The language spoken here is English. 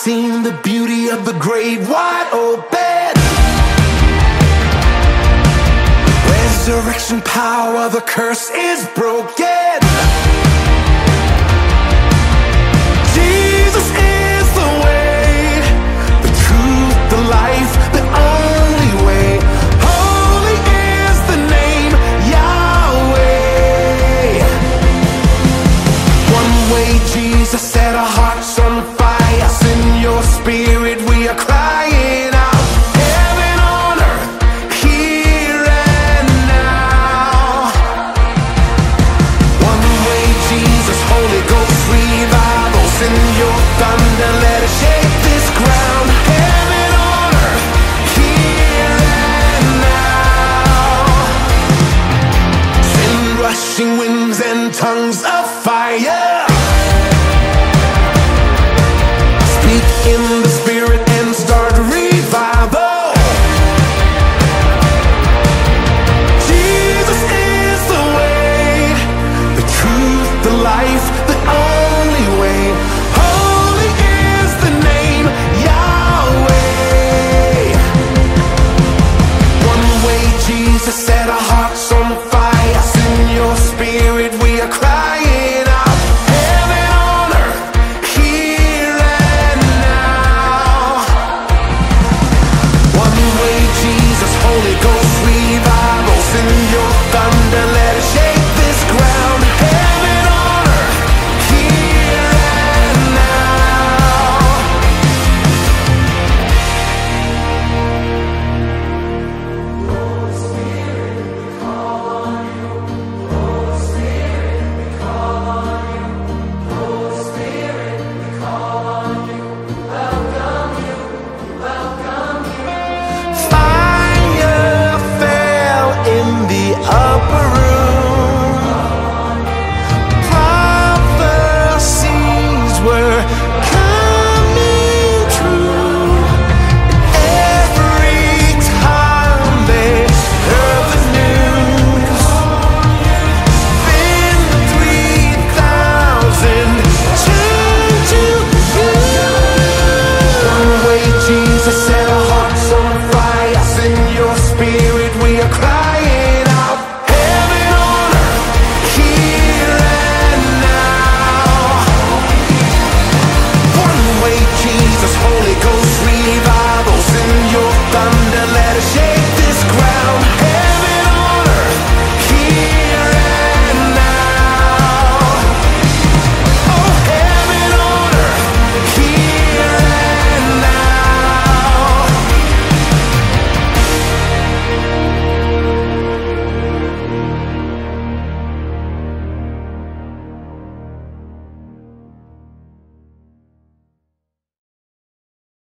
seen the beauty of the grave wide open. Resurrection power, the curse is broken. Jesus is the way, the truth, the life, the only way. Holy is the name, Yahweh. One way, Jesus set our hearts on fire. In your spirit we are crying out. Heaven on earth, here and now. One way, Jesus, Holy Ghost, revive us. In your thunder, let it shake this ground. Heaven on earth, here and now. Send rushing winds and tongues of fire. Speak in